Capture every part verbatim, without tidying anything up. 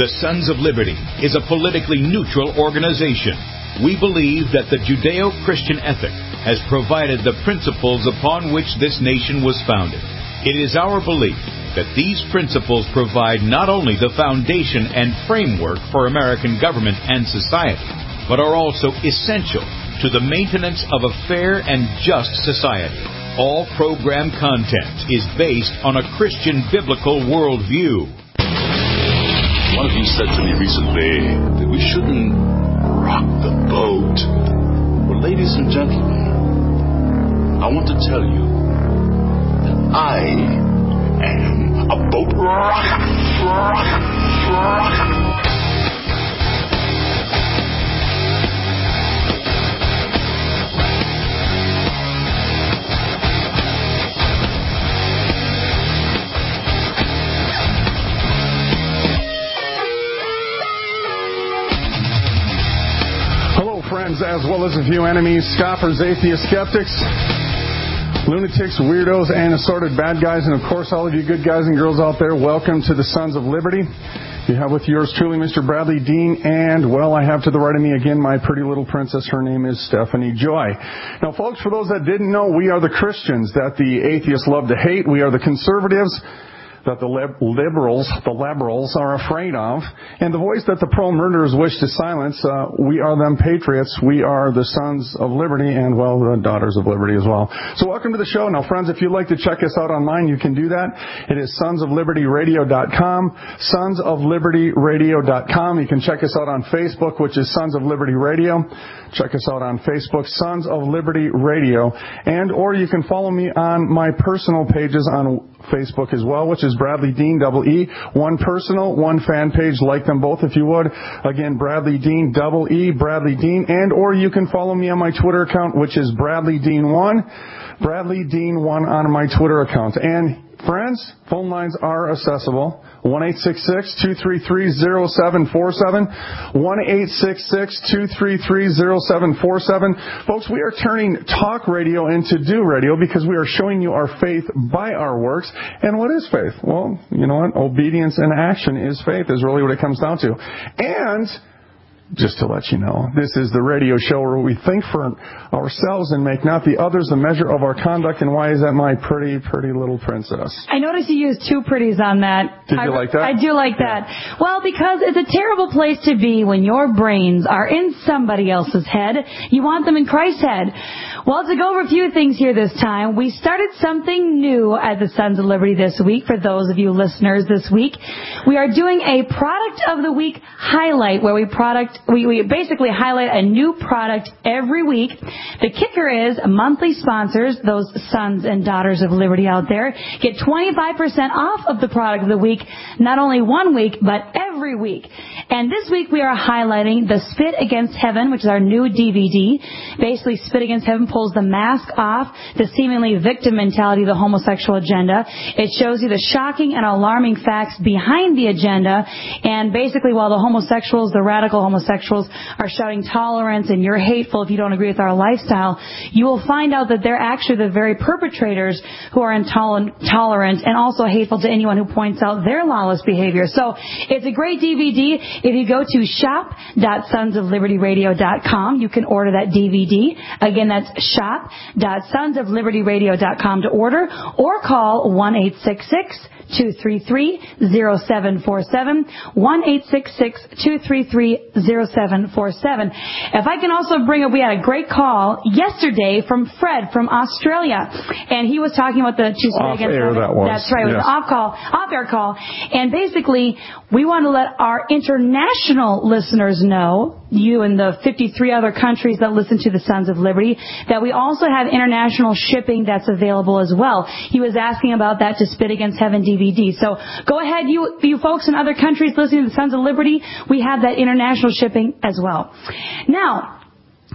The Sons of Liberty is a politically neutral organization. We believe that the Judeo-Christian ethic has provided the principles upon which this nation was founded. It is our belief that these principles provide not only the foundation and framework for American government and society, but are also essential to the maintenance of a fair and just society. All program content is based on a Christian biblical worldview. One of you said to me recently that we shouldn't rock the boat. Well, ladies and gentlemen, I want to tell you that I am a boat rocker. rocker, rocker. Friends, as well as a few enemies, scoffers, atheists, skeptics, lunatics, weirdos, and assorted bad guys, and of course all of you good guys and girls out there, welcome to the Sons of Liberty. You have with yours truly Mister Bradley Dean, and, well, I have to the right of me again my pretty little princess. Her name is Stephanie Joy. Now, folks, for those that didn't know, we are the Christians that the atheists love to hate. We are the conservatives that the liberals, the liberals are afraid of, and the voice that the pro-murderers wish to silence. Uh, we are them patriots. We are the Sons of Liberty and, well, the Daughters of Liberty as well. So welcome to the show. Now, friends, if you'd like to check us out online, you can do that. It is sons of liberty radio dot com, sons of liberty radio dot com. You can check us out on Facebook, which is Sons of Liberty Radio. Check us out on Facebook, Sons of Liberty Radio. And, or you can follow me on my personal pages on Facebook as well, which is Bradley Dean, double E. One personal, one fan page. Like them both if you would. Again, Bradley Dean, double E, Bradley Dean. And, or you can follow me on my Twitter account, which is Bradley Dean one. Bradley Dean one on my Twitter account. And, friends, phone lines are accessible. one eight six six, two three three, zero seven four seven. one eight six six, two three three, zero seven four seven. Folks, we are turning talk radio into do radio because we are showing you our faith by our works. And what is faith? Well, you know what? Obedience and action is faith, is really what it comes down to. And just to let you know, this is the radio show where we think for ourselves and make not the others the measure of our conduct. And why is that, my pretty, pretty little princess? I noticed you used two pretties on that. Did you I, like that? I do like that. Yeah. Well, because it's a terrible place to be when your brains are in somebody else's head. You want them in Christ's head. Well, to go over a few things here this time, we started something new at the Sons of Liberty this week. For those of you listeners this week, we are doing a Product of the Week highlight where we product We, we basically highlight a new product every week. The kicker is monthly sponsors, those sons and daughters of liberty out there, get twenty-five percent off of the product of the week, not only one week, but every week. And this week we are highlighting the Spit Against Heaven, which is our new D V D. Basically, Spit Against Heaven pulls the mask off the seemingly victim mentality of the homosexual agenda. It shows you the shocking and alarming facts behind the agenda. And basically, while the homosexuals, the radical homosexuals, are shouting tolerance and you're hateful if you don't agree with our lifestyle, you will find out that they're actually the very perpetrators who are intolerant and also hateful to anyone who points out their lawless behavior. So it's a great D V D. If you go to shop dot sons of liberty radio dot com, you can order that D V D. Again, that's shop dot sons of liberty radio dot com to order, or call one eight six six, two three three, zero seven four seven, one eight six six, two three three, zero seven four seven. If I can also bring up, we had a great call yesterday from Fred from Australia, and he was talking about the two off air, that was. That's right, it was yes. an off call, off air call, and basically we want to let our international listeners know, you and the fifty-three other countries that listen to the Sons of Liberty, that we also have international shipping that's available as well. He was asking about that to Spit Against Heaven D V D. So go ahead, you you folks in other countries listening to the Sons of Liberty, we have that international shipping as well. Now,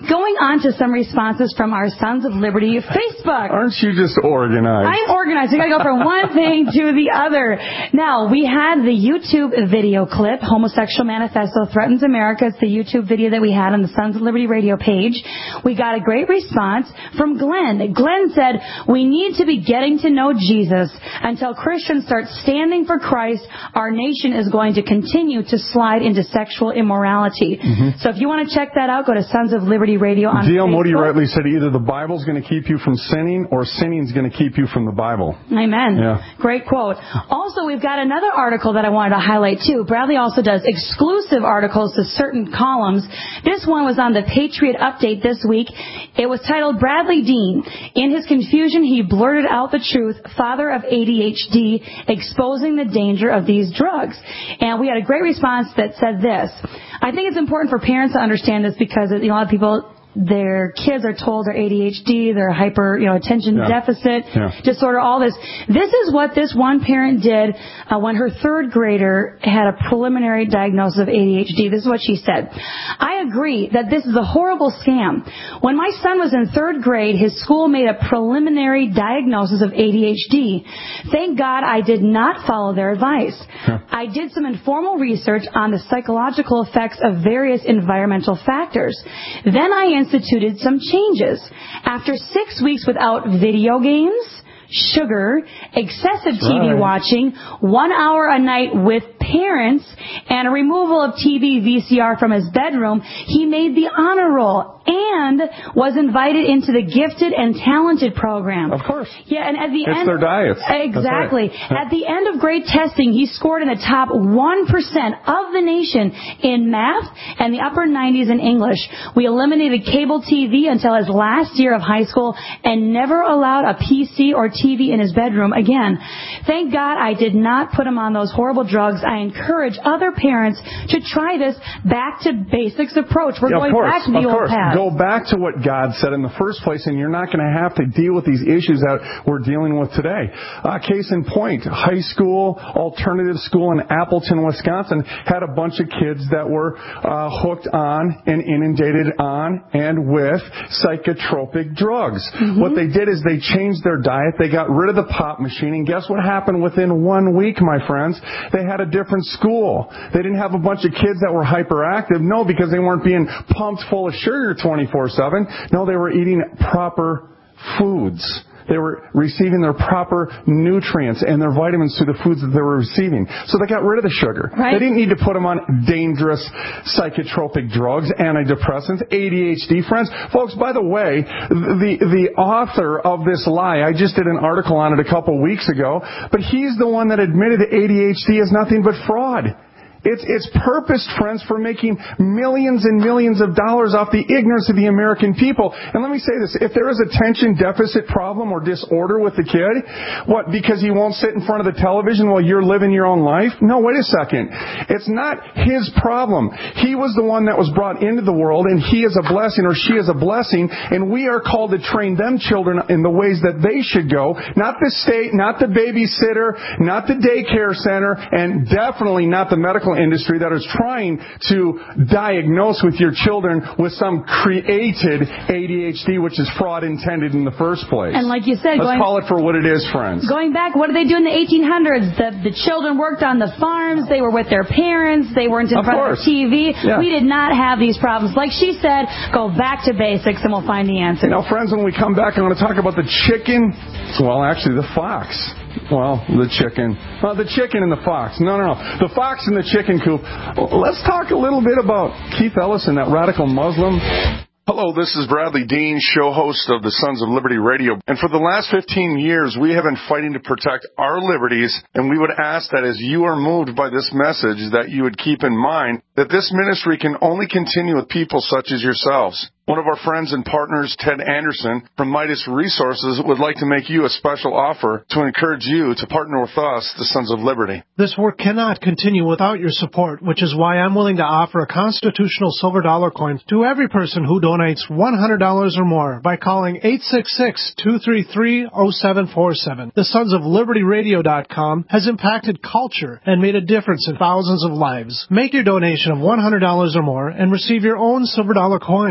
Going on to some responses from our Sons of Liberty Facebook. Aren't you just organized? I'm organized. We got to go from one thing to the other. Now, we had the YouTube video clip, Homosexual Manifesto Threatens America. It's the YouTube video that we had on the Sons of Liberty radio page. We got a great response from Glenn. Glenn said, we need to be getting to know Jesus. Until Christians start standing for Christ, our nation is going to continue to slide into sexual immorality. Mm-hmm. So if you want to check that out, go to Sons of Liberty Radio on D L Facebook. Moody rightly said either the Bible's going to keep you from sinning or sinning's going to keep you from the Bible. Amen. Yeah. Great quote. Also, we've got another article that I wanted to highlight too. Bradley also does exclusive articles to certain columns. This one was on the Patriot Update this week. It was titled Bradley Dean. In his confusion, he blurted out the truth, father of A D H D, exposing the danger of these drugs. And we had a great response that said this. I think it's important for parents to understand this because you know, a lot of people, their kids are told they're A D H D, they're hyper, you know, attention yeah. deficit yeah. disorder, all this. This is what this one parent did uh, when her third grader had a preliminary diagnosis of A D H D. This is what she said. I agree that this is a horrible scam. When my son was in third grade, his school made a preliminary diagnosis of A D H D. Thank God I did not follow their advice. Yeah. I did some informal research on the psychological effects of various environmental factors. Then I instituted some changes. After six weeks without video games, sugar, excessive T V right. watching, one hour a night with parents, and a removal of T V V C R from his bedroom, he made the honor roll and was invited into the Gifted and Talented program. Of course. Yeah, and at the it's end... their diets. Exactly. Right. At the end of grade testing, he scored in the top one percent of the nation in math and the upper nineties in English. We eliminated cable T V until his last year of high school and never allowed a P C or T V in his bedroom again. Thank God I did not put him on those horrible drugs. I encourage other parents to try this back to basics approach. We're yeah, going course, back to the old course. path. Go back to what God said in the first place, and you're not going to have to deal with these issues that we're dealing with today. Uh, case in point, high school, alternative school in Appleton, Wisconsin, had a bunch of kids that were uh, hooked on and inundated on and with psychotropic drugs. Mm-hmm. What they did is they changed their diet. They got rid of the pop machine, and guess what happened within one week, my friends? They had a different school. They didn't have a bunch of kids that were hyperactive. No, because they weren't being pumped full of sugar twenty-four seven. No, they were eating proper foods. They were receiving their proper nutrients and their vitamins through the foods that they were receiving. So they got rid of the sugar. Right. They didn't need to put them on dangerous psychotropic drugs, antidepressants, A D H D. Friends, folks, by the way, the, the author of this lie, I just did an article on it a couple weeks ago, but he's the one that admitted that A D H D is nothing but fraud. It's, it's purposed, friends, for making millions and millions of dollars off the ignorance of the American people. And let me say this. If there is a attention deficit problem or disorder with the kid, what, because he won't sit in front of the television while you're living your own life? No, wait a second. It's not his problem. He was the one that was brought into the world, and he is a blessing, or she is a blessing, and we are called to train them children in the ways that they should go. Not the state, not the babysitter, not the daycare center, and definitely not the medical industry that is trying to diagnose with your children with some created A D H D, which is fraud intended in the first place. And like you said, let's going, call it for what it is, friends. Going back, what did they do in the eighteen hundreds? The, the children worked on the farms. They were with their parents. They weren't in of front course. of the T V. Yeah. We did not have these problems. Like she said, go back to basics and we'll find the answer. Now, friends, when we come back, I'm going to talk about the chicken. Well, actually, the fox. Well, the chicken. Well, the chicken and the fox. No, no, no. The fox and the chicken coop. Let's talk a little bit about Keith Ellison, that radical Muslim. Hello, this is Bradley Dean, show host of the Sons of Liberty Radio. And for the last fifteen years, we have been fighting to protect our liberties, and we would ask that as you are moved by this message, that you would keep in mind that this ministry can only continue with people such as yourselves. One of our friends and partners, Ted Anderson, from Midas Resources, would like to make you a special offer to encourage you to partner with us, the Sons of Liberty. This work cannot continue without your support, which is why I'm willing to offer a constitutional silver dollar coin to every person who donates one hundred dollars or more by calling eight six six, two three three, zero seven four seven. The Sons of Liberty Radio dot com has impacted culture and made a difference in thousands of lives. Make your donation of one hundred dollars or more and receive your own silver dollar coin. Our motto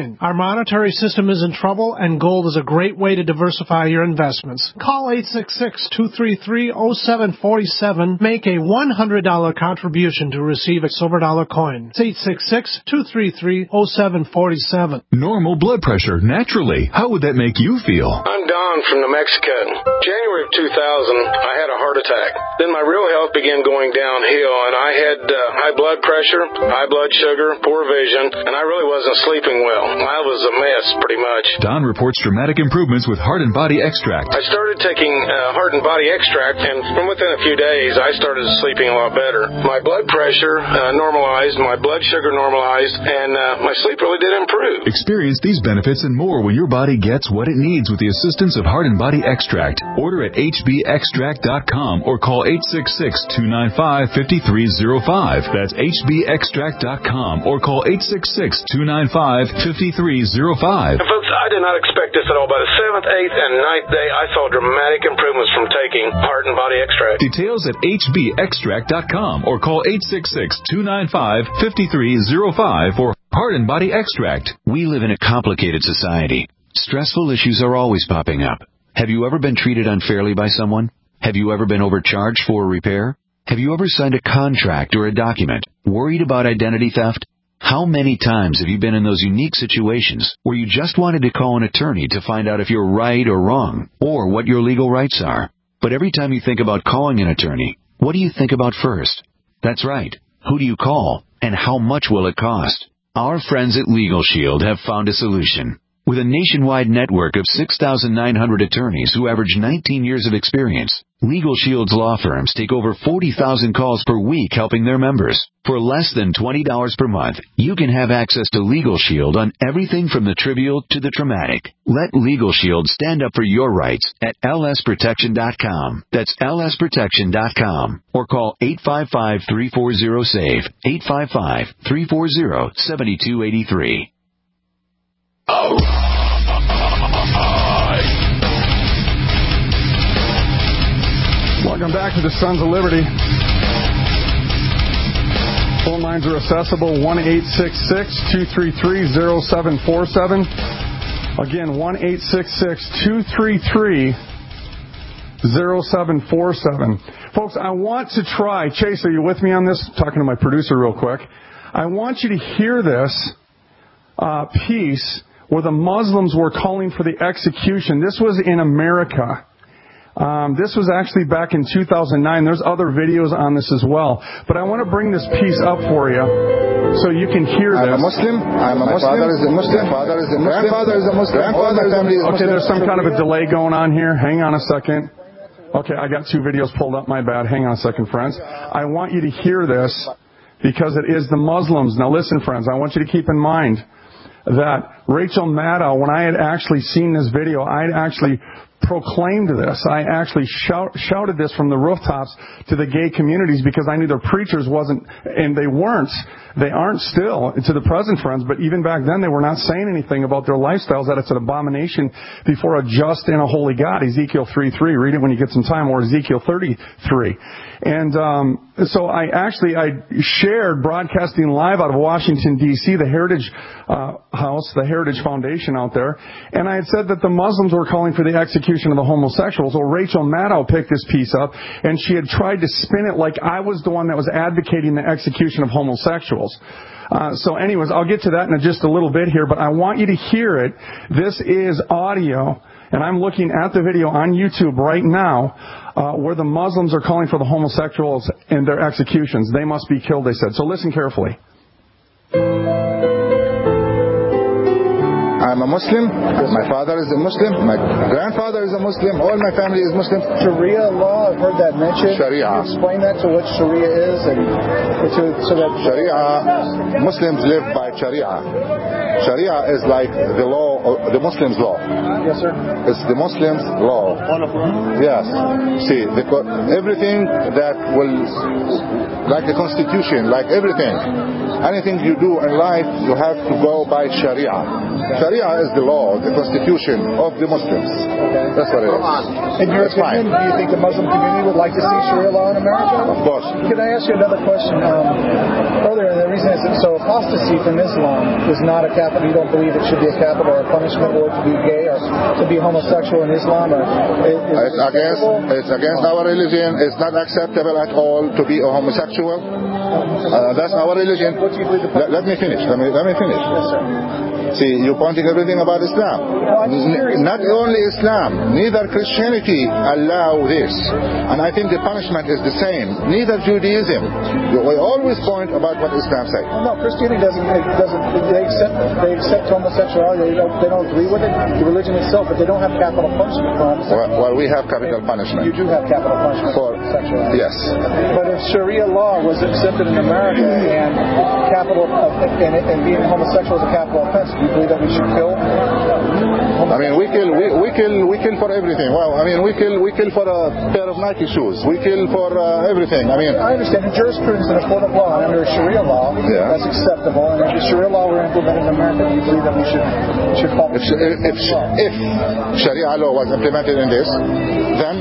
monetary system is in trouble, and gold is a great way to diversify your investments. Call eight six six, two three three, zero seven four seven. Make a one hundred dollars contribution to receive a silver dollar coin. It's eight six six, two three three, zero seven four seven. Normal blood pressure, naturally. How would that make you feel? I'm Don from New Mexico. January of two thousand, I had a heart attack. Then my real health began going downhill, and I had uh, high blood pressure, high blood sugar, poor vision, and I really wasn't sleeping well. I was a mess, pretty much. Don reports dramatic improvements with Heart and Body Extract. I started taking uh, Heart and Body Extract, and from within a few days, I started sleeping a lot better. My blood pressure uh, normalized, my blood sugar normalized, and uh, my sleep really did improve. Experience these benefits and more when your body gets what it needs with the assistance of Heart and Body Extract. Order at H B extract dot com or call eight six six, two nine five, five three zero five. That's H B extract dot com or call eight six six, two nine five, five three zero five. And folks, I did not expect this at all. By the seventh, eighth, and ninth day, I saw dramatic improvements from taking Heart and Body Extract. Details at H B extract dot com or call eight six six, two nine five, five three zero five for Heart and Body Extract. We live in a complicated society. Stressful issues are always popping up. Have you ever been treated unfairly by someone? Have you ever been overcharged for a repair? Have you ever signed a contract or a document? Worried about identity theft? How many times have you been in those unique situations where you just wanted to call an attorney to find out if you're right or wrong, or what your legal rights are? But every time you think about calling an attorney, what do you think about first? That's right. Who do you call, and how much will it cost? Our friends at Legal Shield have found a solution. With a nationwide network of six thousand nine hundred attorneys who average nineteen years of experience, Legal Shield's law firms take over forty thousand calls per week helping their members. For less than twenty dollars per month, you can have access to Legal Shield on everything from the trivial to the traumatic. Let Legal Shield stand up for your rights at L S protection dot com. That's L S protection dot com. Or call eight five five, three four zero, S A V E, eight five five, three four zero, seven two eight three. Oh. Welcome back to the Sons of Liberty. Phone lines are accessible, one eight six six, two three three, zero seven four seven. Again, one eight six six, two three three, zero seven four seven. Folks, I want to try, Chase, are you with me on this? I'm talking to my producer real quick. I want you to hear this uh, piece where the Muslims were calling for the execution. This was in America. Um, this was actually back in two thousand nine. There's other videos on this as well. But I want to bring this piece up for you so you can hear this. I'm a Muslim. I'm a Muslim. My father is a Muslim. My father is a Muslim. Grandfather is a Muslim. Grandfather is a Muslim. Okay, there's some kind of a delay going on here. Hang on a second. Okay, I got two videos pulled up. My bad. Hang on a second, friends. I want you to hear this because it is the Muslims. Now listen, friends, I want you to keep in mind that Rachel Maddow, when I had actually seen this video, I had actually proclaimed this. I actually shout, shouted this from the rooftops to the gay communities because I knew their preachers wasn't, and they weren't, they aren't still to the present, friends, but even back then they were not saying anything about their lifestyles, that it's an abomination before a just and a holy God. Ezekiel three three, read it when you get some time, or Ezekiel thirty-three. And um, so I actually, I shared broadcasting live out of Washington, D C, the Heritage uh, House, the Heritage Foundation out there, and I had said that the Muslims were calling for the execution of the homosexuals. Well, Rachel Maddow picked this piece up, and she had tried to spin it like I was the one that was advocating the execution of homosexuals. Uh, so anyways, I'll get to that in just a little bit here, but I want you to hear it. This is audio, and I'm looking at the video on YouTube right now uh, where the Muslims are calling for the homosexuals and their executions. They must be killed, they said. So listen carefully. I'm a Muslim. My father is a Muslim. My grandfather is a Muslim. All my family is Muslim. Sharia law, I've heard that mentioned. Sharia. Can you explain that to what Sharia is? And to, so that Sharia, Muslims live by Sharia. Sharia is like the law, the Muslims' law. Yes, sir. It's the Muslims' law. Yes. See, the, everything that will, like the Constitution, like everything, anything you do in life, you have to go by Sharia. Sharia is the law, the constitution of the Muslims. Okay. That's what it is. In your That's fine. opinion, do you think the Muslim community would like to see Sharia law in America? Of course. Can I ask you another question? Um, earlier, the reason is that so apostasy from Islam is not a capital. You don't believe it should be a capital or a punishment, or to be gay or to be homosexual in Islam? Or is, is it's against it's against our religion. It's not acceptable at all to be a homosexual. Uh, that's our religion. What do you believe? Let, let me finish. Let me let me finish. Yes, sir. See, you're pointing everything about Islam. N- not only Islam, neither Christianity allow this. And I think the punishment is the same. Neither Judaism. We always point about what Islam says. Well, no, Christianity doesn't. It doesn't. They accept. They accept homosexuality. They don't. They don't agree with it. The religion itself, but they don't have capital punishment for homosexuality. Well, well we have capital punishment. You do have capital punishment for homosexuality. Yes. But if Sharia law was accepted in America and capital and, and being homosexual is a capital offense, do you believe that we should kill? I mean, we kill, we, we kill, we kill for everything. Well, I mean, we kill, we kill for a pair of Nike shoes. We kill for uh, everything. I mean, I understand. In jurisprudence in a court of law, and under Sharia law, yeah. that's acceptable. And if the Sharia law were implemented in America, do you believe that we should should follow? If, if, if Sharia law was implemented in this, then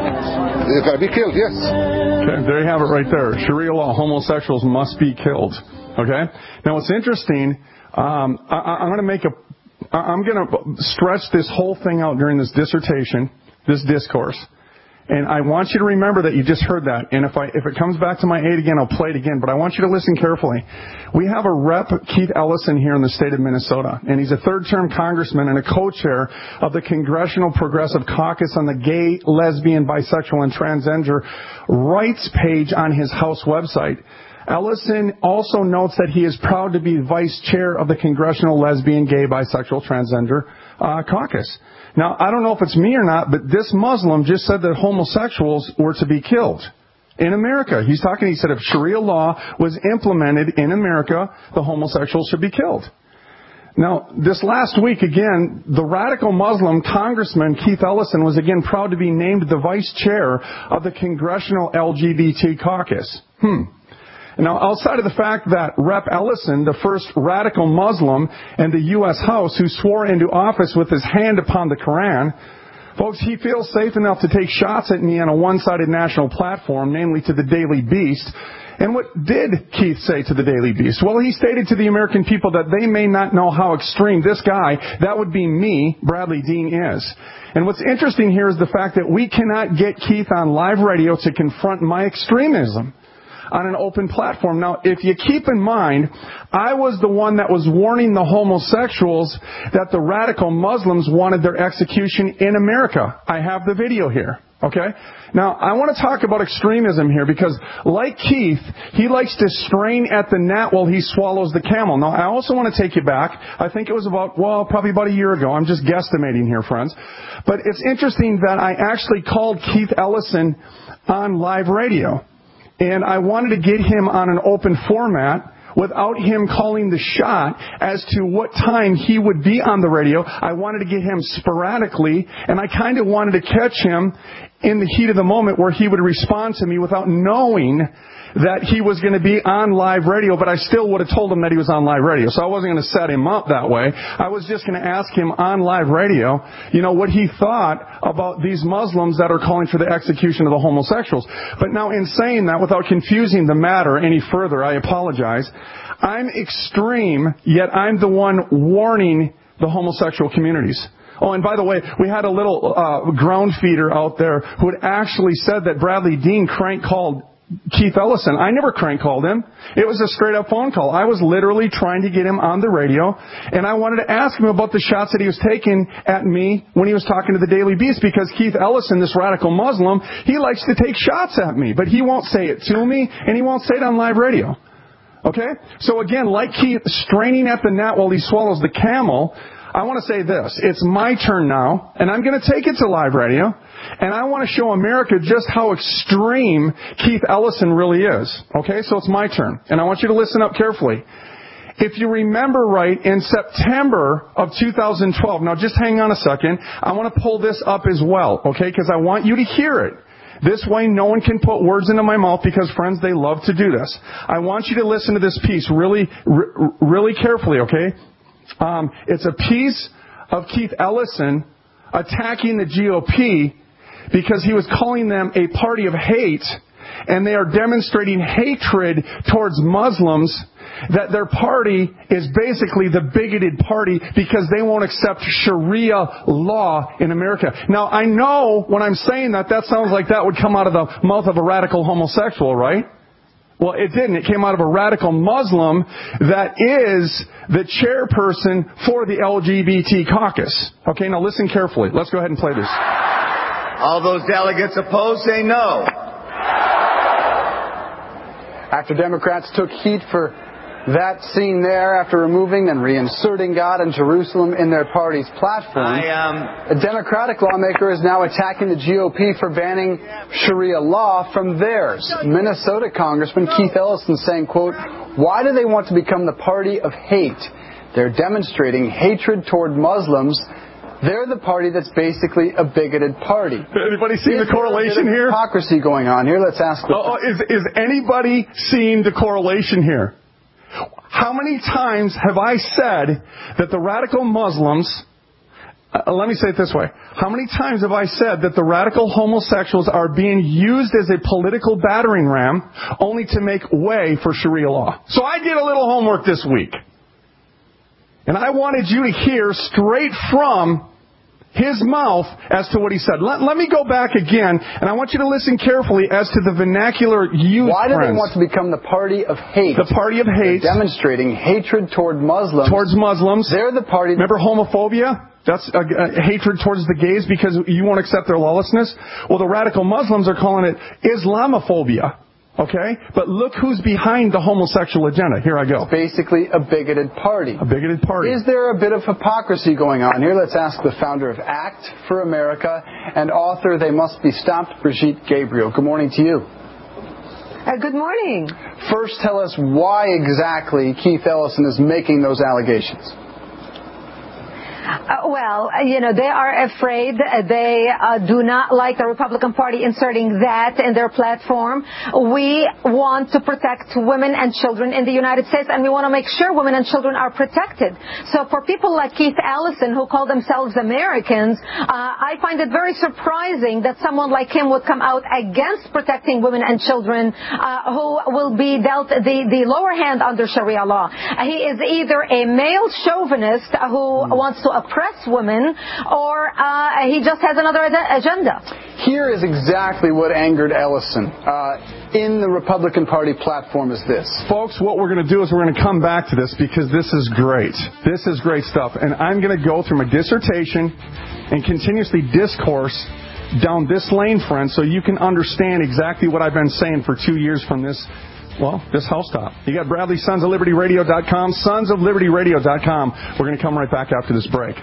it's going to be killed. Yes. Okay, there you have it right there. Sharia law, homosexuals must be killed. Okay. Now, what's interesting, um, I, I'm going to make a, I'm going to stretch this whole thing out during this dissertation, this discourse. And I want you to remember that you just heard that. And if I, if it comes back to my aid again, I'll play it again. But I want you to listen carefully. We have a rep, Keith Ellison, here in the state of Minnesota. And he's a third-term congressman and a co-chair of the Congressional Progressive Caucus on the Gay, Lesbian, Bisexual, and Transgender Rights page on his House website. Ellison also notes that he is proud to be vice chair of the Congressional Lesbian, Gay, Bisexual, Transgender uh, Caucus. Now, I don't know if it's me or not, but this Muslim just said that homosexuals were to be killed in America. He's talking, he said if Sharia law was implemented in America, the homosexuals should be killed. Now, this last week, again, the radical Muslim Congressman Keith Ellison was again proud to be named the vice chair of the Congressional L G B T Caucus. Hmm. Now, outside of the fact that Representative Ellison, the first radical Muslim in the U S House who swore into office with his hand upon the Quran, folks, he feels safe enough to take shots at me on a one-sided national platform, namely to the Daily Beast. And what did Keith say to the Daily Beast? Well, he stated to the American people that they may not know how extreme this guy, that would be me, Bradley Dean, is. And what's interesting here is the fact that we cannot get Keith on live radio to confront my extremism on an open platform. Now, if you keep in mind, I was the one that was warning the homosexuals that the radical Muslims wanted their execution in America. I have the video here. Okay? Now, I want to talk about extremism here because, like Keith, he likes to strain at the gnat while he swallows the camel. Now, I also want to take you back. I think it was about, well, probably about a year ago. I'm just guesstimating here, friends. But it's interesting that I actually called Keith Ellison on live radio. And I wanted to get him on an open format without him calling the shot as to what time he would be on the radio. I wanted to get him sporadically, and I kind of wanted to catch him in the heat of the moment where he would respond to me without knowing that he was going to be on live radio, but I still would have told him that he was on live radio. So I wasn't going to set him up that way. I was just going to ask him on live radio, you know, what he thought about these Muslims that are calling for the execution of the homosexuals. But now in saying that, without confusing the matter any further, I apologize. I'm extreme, yet I'm the one warning the homosexual communities. Oh, and by the way, we had a little uh, ground feeder out there who had actually said that Bradley Dean crank called Keith Ellison. I never crank called him. It was a straight up phone call. I was literally trying to get him on the radio, and I wanted to ask him about the shots that he was taking at me when he was talking to the Daily Beast, because Keith Ellison, this radical Muslim, he likes to take shots at me, but he won't say it to me, and he won't say it on live radio. Okay? So again, like Keith straining at the gnat while he swallows the camel, I want to say this. It's my turn now, and I'm going to take it to live radio. And I want to show America just how extreme Keith Ellison really is. Okay, so it's my turn. And I want you to listen up carefully. If you remember right, in September of two thousand twelve, now just hang on a second. I want to pull this up as well, okay, because I want you to hear it. This way no one can put words into my mouth because, friends, they love to do this. I want you to listen to this piece really, really carefully, okay? Um, it's a piece of Keith Ellison attacking the G O P because he was calling them a party of hate, and they are demonstrating hatred towards Muslims, that their party is basically the bigoted party because they won't accept Sharia law in America. Now, I know when I'm saying that, that sounds like that would come out of the mouth of a radical homosexual, right? Well, it didn't. It came out of a radical Muslim that is the chairperson for the L G B T caucus. Okay, now listen carefully. Let's go ahead and play this. All those delegates opposed, say no. After Democrats took heat for that scene there, after removing and reinserting God and Jerusalem in their party's platform, I, um... a Democratic lawmaker is now attacking the G O P for banning Sharia law from theirs. Minnesota Congressman Keith Ellison saying, quote, "Why do they want to become the party of hate? They're demonstrating hatred toward Muslims. They're the party that's basically a bigoted party." Anybody see the correlation here? Hypocrisy going on here. Let's ask. The oh, is, is anybody seeing the correlation here? How many times have I said that the radical Muslims, uh, let me say it this way, how many times have I said that the radical homosexuals are being used as a political battering ram only to make way for Sharia law? So I did a little homework this week. And I wanted you to hear straight from his mouth as to what he said. Let, let me go back again, and I want you to listen carefully as to the vernacular used. Why do friends. they want to become the party of hate? The party of hate. They're demonstrating hatred toward Muslims. Towards Muslims. They're the party. Remember homophobia? That's a, a hatred towards the gays because you won't accept their lawlessness. Well, the radical Muslims are calling it Islamophobia. Okay? But look who's behind the homosexual agenda. Here I go. It's basically a bigoted party. A bigoted party. Is there a bit of hypocrisy going on here? Let's ask the founder of ACT for America and author They Must Be Stopped, Brigitte Gabriel. Good morning to you. Uh, good morning. First, tell us why exactly Keith Ellison is making those allegations. Uh, well, you know, they are afraid. They uh, do not like the Republican Party inserting that in their platform. We want to protect women and children in the United States, and we want to make sure women and children are protected. So for people like Keith Ellison, who call themselves Americans, uh, I find it very surprising that someone like him would come out against protecting women and children uh, who will be dealt the, the lower hand under Sharia law. Uh, he is either a male chauvinist who mm. wants to oppress women, or uh, he just has another ad- agenda. Here is exactly what angered Ellison uh, in the Republican Party platform is this. Folks, what we're going to do is we're going to come back to this because this is great. This is great stuff. And I'm going to go through my dissertation and continuously discourse down this lane, friends, so you can understand exactly what I've been saying for two years from this Well, this housetop. You got Bradley, sons of liberty radio dot com, sons of liberty radio dot com. We're going to come right back after this break.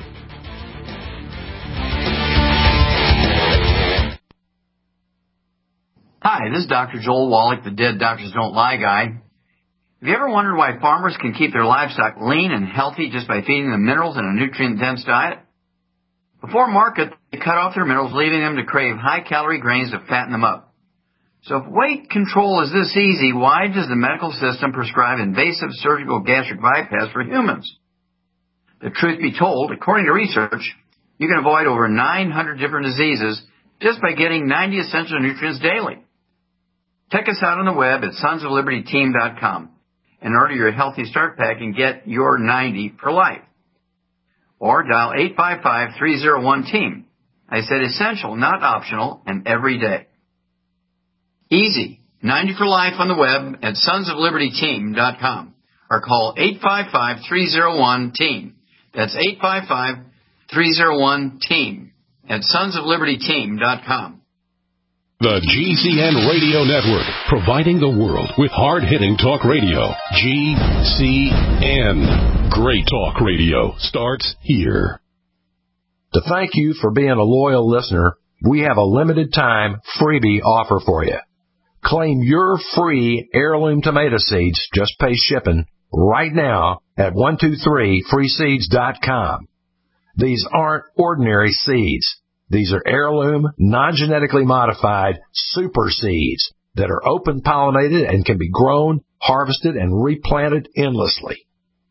Hi, this is Doctor Joel Wallach, the Dead Doctors Don't Lie guy. Have you ever wondered why farmers can keep their livestock lean and healthy just by feeding them minerals in a nutrient-dense diet? Before market, they cut off their minerals, leaving them to crave high-calorie grains to fatten them up. So if weight control is this easy, why does the medical system prescribe invasive surgical gastric bypass for humans? The truth be told, according to research, you can avoid over nine hundred different diseases just by getting ninety essential nutrients daily. Check us out on the web at sons of liberty team dot com and order your Healthy Start Pack and get your ninety for life. Or dial eight five five, three oh one, team. I said essential, not optional, and every day. Easy. ninety for life on the web at sons of liberty team dot com or call eight five five, three oh one, team. That's eight five five, three oh one, team at sons of liberty team dot com. The G C N Radio Network, providing the world with hard-hitting talk radio. G C N. Great talk radio starts here. To thank you for being a loyal listener, we have a limited time freebie offer for you. Claim your free heirloom tomato seeds, just pay shipping, right now at one two three free seeds dot com. These aren't ordinary seeds. These are heirloom, non-genetically modified super seeds that are open pollinated and can be grown, harvested, and replanted endlessly.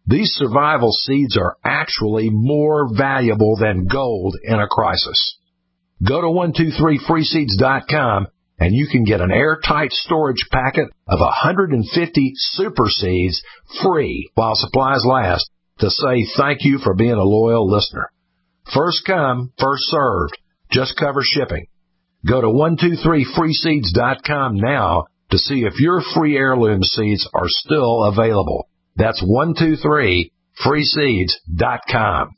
These survival seeds are actually more valuable than gold in a crisis. Go to one two three free seeds dot com and you can get an airtight storage packet of one hundred fifty super seeds free while supplies last to say thank you for being a loyal listener. First come, first served. Just cover shipping. Go to one two three free seeds dot com now to see if your free heirloom seeds are still available. That's one two three free seeds dot com.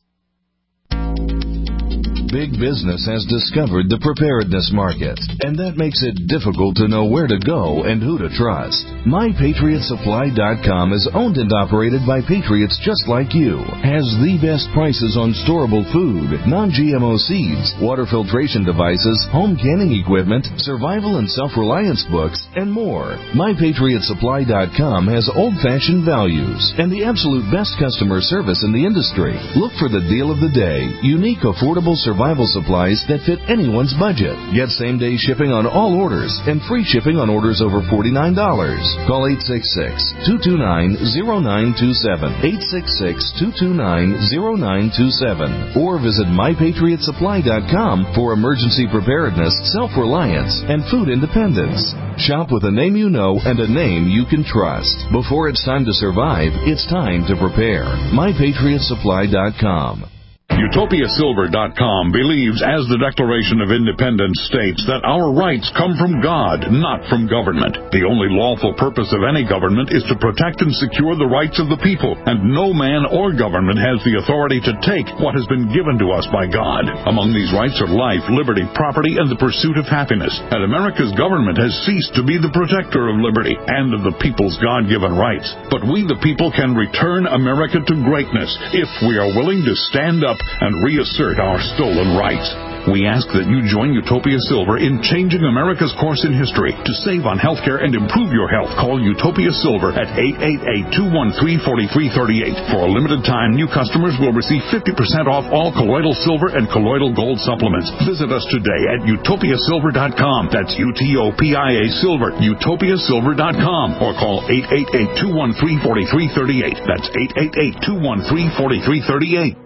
Big business has discovered the preparedness market, and that makes it difficult to know where to go and who to trust. my patriot supply dot com is owned and operated by patriots just like you, has the best prices on storable food, non-G M O seeds, water filtration devices, home canning equipment, survival and self-reliance books, and more. my patriot supply dot com has old-fashioned values and the absolute best customer service in the industry. Look for the deal of the day, unique, affordable survival Survival supplies that fit anyone's budget. Get same-day shipping on all orders and free shipping on orders over forty-nine dollars. Call eight six six, two two nine, zero nine two seven, eight six six, two two nine, zero nine two seven, or visit my patriot supply dot com for emergency preparedness, self-reliance, and food independence. Shop with a name you know and a name you can trust. Before it's time to survive, it's time to prepare. my patriot supply dot com. Utopia Silver dot com believes, as the Declaration of Independence states, that our rights come from God, not from government. The only lawful purpose of any government is to protect and secure the rights of the people, and no man or government has the authority to take what has been given to us by God. Among these rights are life, liberty, property, and the pursuit of happiness. And America's government has ceased to be the protector of liberty and of the people's God-given rights. But we, the people, can return America to greatness if we are willing to stand up and reassert our stolen rights. We ask that you join Utopia Silver in changing America's course in history. To save on health care and improve your health, call Utopia Silver at eight eight eight, two one three, four three three eight. For a limited time, new customers will receive fifty percent off all colloidal silver and colloidal gold supplements. Visit us today at Utopia Silver dot com. That's U T O P I A Silver, Utopia Silver dot com. Or call eight eight eight, two one three, four three three eight. That's eight eight eight, two one three, four three three eight.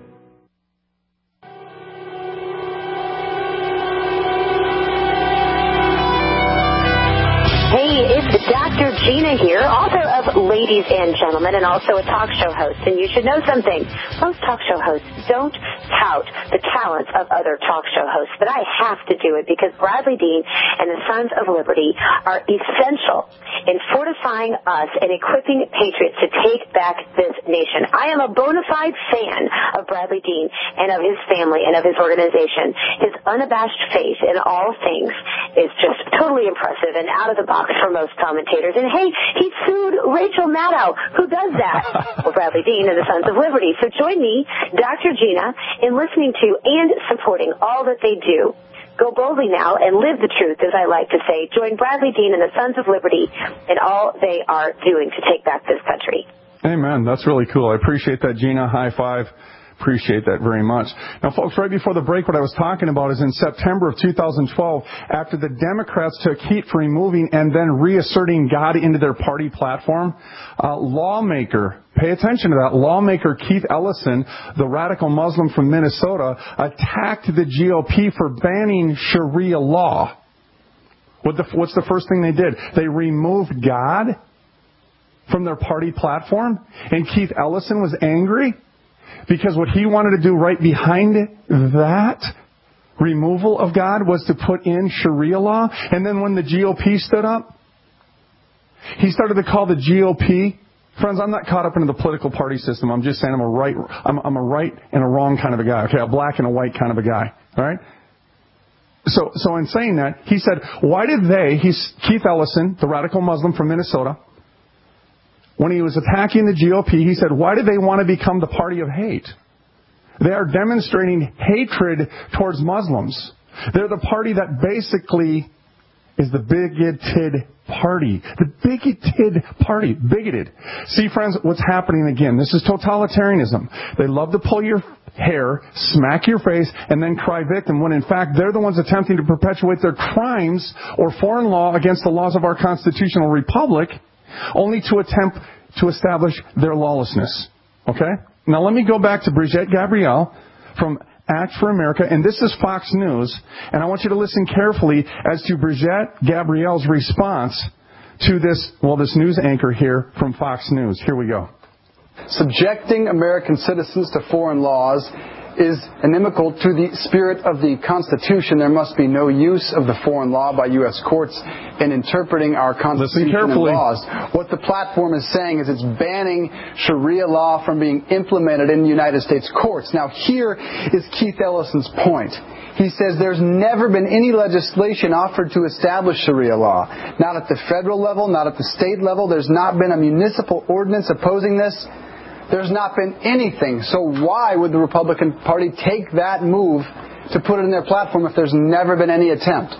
Doctor Gina here, author of Ladies and Gentlemen, and also a talk show host. And you should know something. Most talk show hosts don't tout the talents of other talk show hosts, but I have to do it because Bradley Dean and the Sons of Liberty are essential in fortifying us and equipping patriots to take back this nation. I am a bona fide fan of Bradley Dean and of his family and of his organization. His unabashed faith in all things is just totally impressive and out of the box for most commentators. And hey, he sued Rachel Maddow. Who does that? Well, Bradley Dean and the Sons of Liberty. So join me, Doctor Gina, in listening to and supporting all that they do. Go boldly now and live the truth, as I like to say. Join Bradley Dean and the Sons of Liberty in all they are doing to take back this country. Amen. That's really cool. I appreciate that, Gina. High five. Appreciate that very much. Now, folks, right before the break, what I was talking about is in September of two thousand twelve, after the Democrats took heat for removing and then reasserting God into their party platform, uh, lawmaker, pay attention to that, lawmaker Keith Ellison, the radical Muslim from Minnesota, attacked the G O P for banning Sharia law. What the, what's the first thing they did? They removed God from their party platform, and Keith Ellison was angry because what he wanted to do right behind that removal of God was to put in Sharia law. And then when the G O P stood up, he started to call the G O P, friends, I'm not caught up into the political party system. I'm just saying I'm a right, I'm, I'm a right and a wrong kind of a guy. Okay, a black and a white kind of a guy. All right. So, so in saying that, he said, why did they? He's Keith Ellison, the radical Muslim from Minnesota. When he was attacking the G O P, he said, why do they want to become the party of hate? They are demonstrating hatred towards Muslims. They're the party that basically is the bigoted party. The bigoted party. Bigoted. See, friends, what's happening again? This is totalitarianism. They love to pull your hair, smack your face, and then cry victim, when in fact they're the ones attempting to perpetuate their crimes or foreign law against the laws of our constitutional republic, only to attempt to establish their lawlessness. Okay? Now let me go back to Brigitte Gabriel from Act for America, and this is Fox News, and I want you to listen carefully as to Brigitte Gabriel's response to this, well, this news anchor here from Fox News. Here we go. Subjecting American citizens to foreign laws is inimical to the spirit of the Constitution. There must be no use of the foreign law by U S courts in interpreting our Constitution and laws. What the platform is saying is it's banning Sharia law from being implemented in the United States courts. Now, here is Keith Ellison's point. He says there's never been any legislation offered to establish Sharia law. Not at the federal level, not at the state level. There's not been a municipal ordinance opposing this. There's not been anything. So why would the Republican Party take that move to put it in their platform if there's never been any attempt?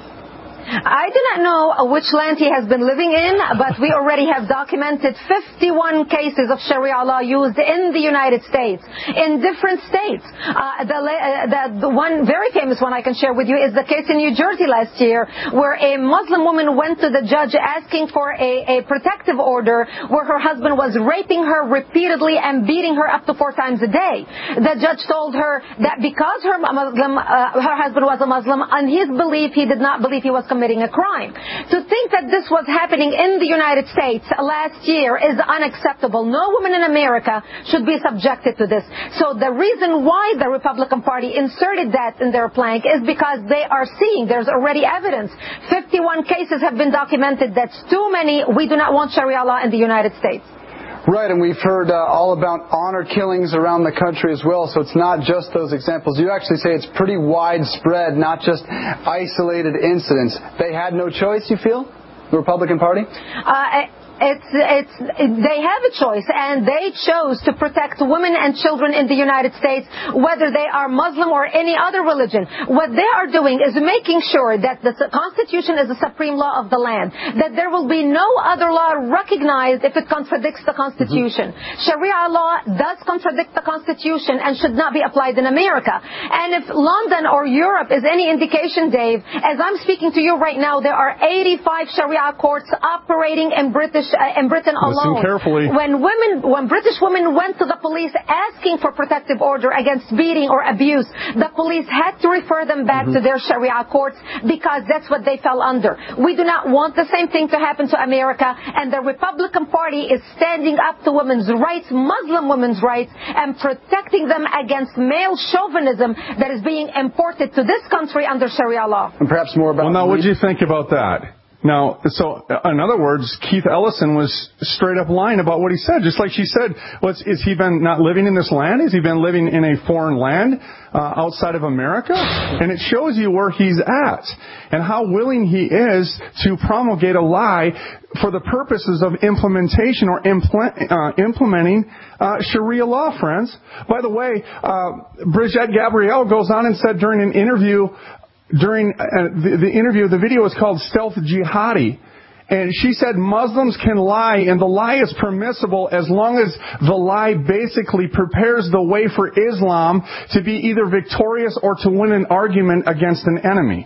I do not know which land he has been living in, but we already have documented fifty-one cases of Sharia law used in the United States, in different states. Uh, the, uh, the, the one very famous one I can share with you is the case in New Jersey last year, where a Muslim woman went to the judge asking for a, a protective order where her husband was raping her repeatedly and beating her up to four times a day. The judge told her that because her Muslim, uh, her husband was a Muslim, on his belief, he did not believe he was committing a crime. To think that this was happening in the United States last year is unacceptable. No woman in America should be subjected to this. So the reason why the Republican Party inserted that in their plank is because they are seeing there's already evidence. fifty-one cases have been documented. That's too many. We do not want Sharia law in the United States. Right, and we've heard uh, all about honor killings around the country as well, so it's not just those examples. You actually say it's pretty widespread, not just isolated incidents. They had no choice, you feel, the Republican Party? Uh, It's, it's, they have a choice, and they chose to protect women and children in the United States, whether they are Muslim or any other religion. What they are doing is making sure that the Constitution is the supreme law of the land, that there will be no other law recognized if it contradicts the Constitution. Mm-hmm. Sharia law does contradict the Constitution and should not be applied in America. And if London or Europe is any indication, Dave, as I'm speaking to you right now, there are eighty-five Sharia courts operating in British in Britain alone. Listen carefully. When women, when British women went to the police asking for protective order against beating or abuse, the police had to refer them back mm-hmm. to their Sharia courts because that's what they fell under. We do not want the same thing to happen to America, and the Republican Party is standing up to women's rights, Muslim women's rights, and protecting them against male chauvinism that is being imported to this country under Sharia law. And perhaps more about. Well, now, what do you think about that? Now, so, in other words, Keith Ellison was straight up lying about what he said. Just like she said, what's, is he been not living in this land? Has he been living in a foreign land uh, outside of America? And it shows you where he's at and how willing he is to promulgate a lie for the purposes of implementation or impl- uh, implementing uh, Sharia law, friends. By the way, uh, Brigitte Gabriel goes on and said during an interview During uh, the, the interview, the video is called Stealth Jihadi. And she said Muslims can lie, and the lie is permissible as long as the lie basically prepares the way for Islam to be either victorious or to win an argument against an enemy.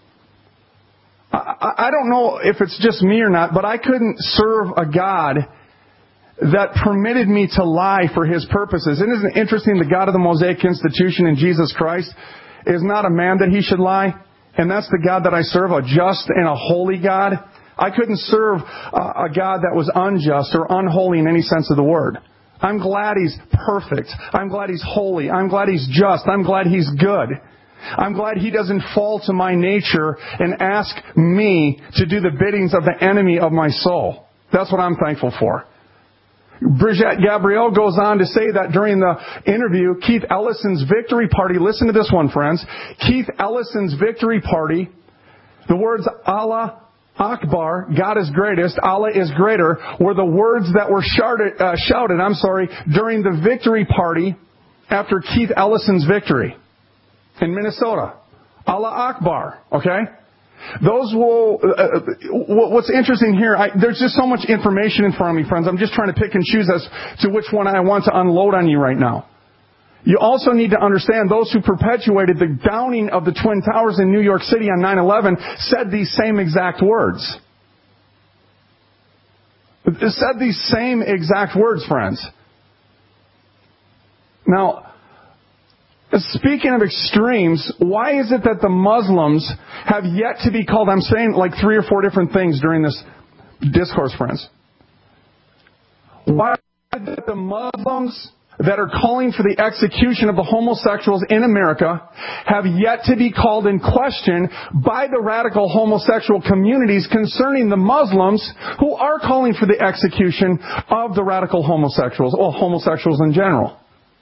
I, I don't know if it's just me or not, but I couldn't serve a God that permitted me to lie for His purposes. And isn't it interesting, the God of the Mosaic Institution and Jesus Christ is not a man that He should lie, and that's the God that I serve, a just and a holy God. I couldn't serve uh, a God that was unjust or unholy in any sense of the word. I'm glad He's perfect. I'm glad He's holy. I'm glad He's just. I'm glad He's good. I'm glad He doesn't fall to my nature and ask me to do the biddings of the enemy of my soul. That's what I'm thankful for. Brigitte Gabriel goes on to say that during the interview, Keith Ellison's victory party, listen to this one, friends. Keith Ellison's victory party, the words Allah Akbar, God is greatest, Allah is greater, were the words that were shouted, uh, shouted, I'm sorry, during the victory party after Keith Ellison's victory in Minnesota. Allah Akbar, okay? Those will, uh, what's interesting here, I, there's just so much information in front of me, friends. I'm just trying to pick and choose as to which one I want to unload on you right now. You also need to understand those who perpetuated the downing of the Twin Towers in New York City on nine eleven said these same exact words. It said these same exact words, friends. Now, speaking of extremes, why is it that the Muslims have yet to be called? I'm saying like three or four different things during this discourse, friends. Why is it that the Muslims that are calling for the execution of the homosexuals in America have yet to be called in question by the radical homosexual communities concerning the Muslims who are calling for the execution of the radical homosexuals, or homosexuals in general?